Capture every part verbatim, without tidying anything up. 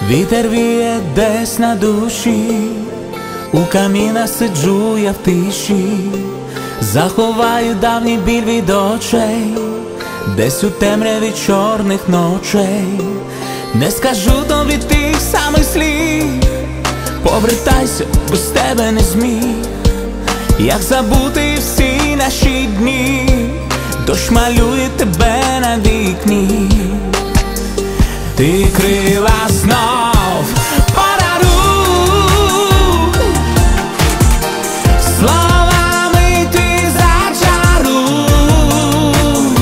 Вітер віє десь на душі, у каміна сиджу я в тиші, заховаю давній біль від очей, десь у темряві чорних ночей. Не скажу тобі тих самих слів, повертайся, без тебе не зміг. Як забути всі наші дні, дощ малює тебе на вікні. Ти крила знов подаруй, словами ти зачаруй.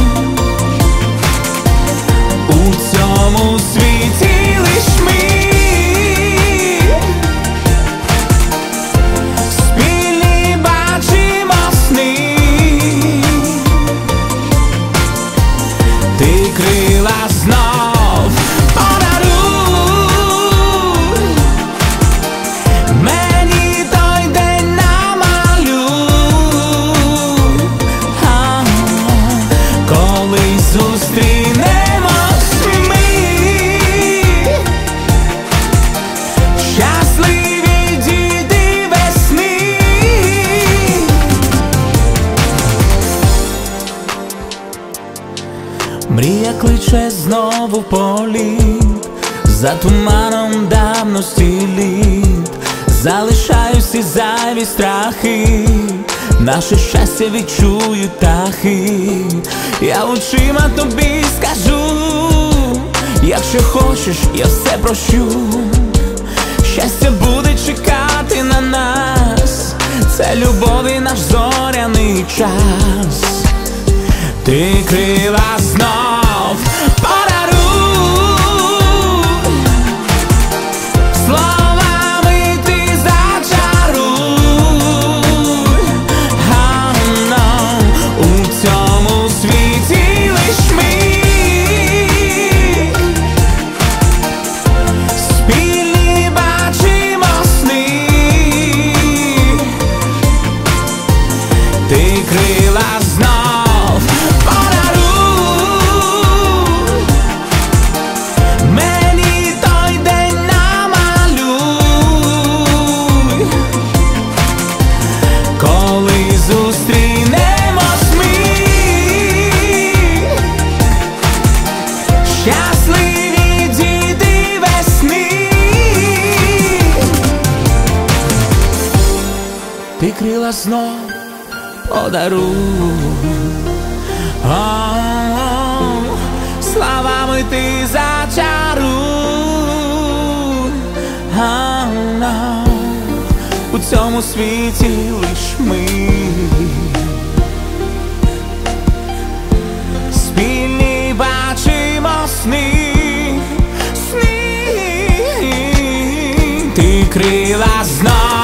У цьому світі лиш ми, спільні бачимо сни. Ти крила знов подаруй, мені той день намалюй. А, коли зустрінемось ми, щасливі діти весни. Мрія кличе знову в політ, за туманом давності літ. Залишаю всі зайві страхи, наше щастя відчують птахи. Я очима тобі скажу, якщо хочеш, я все прощу. Щастя буде чекати на нас, це любові наш зоряний час. Ти крила знов подаруй, словами ти зачаруй. А, но, у цьому світі лиш ми, спільні бачимо сни. Ти крила знов подаруй, мені той день намалюй. Коли зустрінемось ми, щасливі діти весни. Ти крила знов подаруй, о-о-о, словами ти зачаруй. О-о-о, у цьому світі лиш ми, спільні бачимо сни, сни. Ти крила знов